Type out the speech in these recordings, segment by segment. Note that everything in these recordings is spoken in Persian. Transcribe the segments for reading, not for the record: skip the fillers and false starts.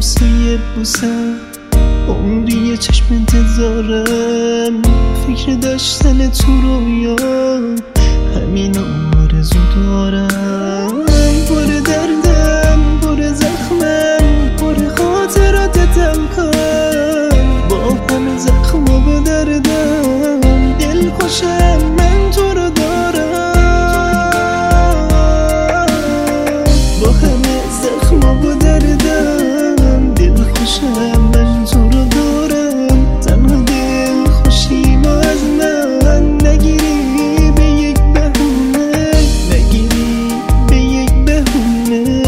لمسه بوسم، عمری چشم انتظارم، فکر داشتن تو رویا، همین آرزو دارم. پر دردم، پر زخمم، پر خاطرات تلخم، با همه زخما و دردم دل خوشم من تو رو دارم. با همه زخما و دردم دل خوشم من تو رو دارم. تنها دل خوشیم از من نگیری به یک بهونه، نگیری به یک بهونه.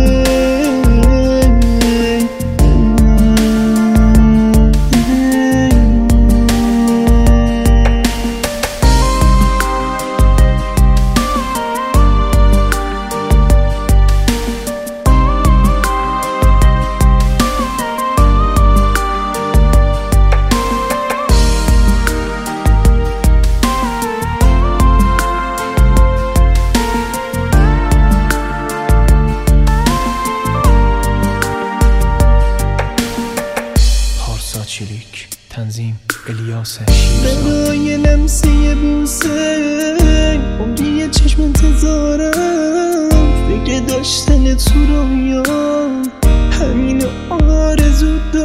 چلیک تنظیم الیاس شیرزاد. برای لمسه بوسه عمری چشم انتظارم، فکر داشتن تو رویا، همین آرزو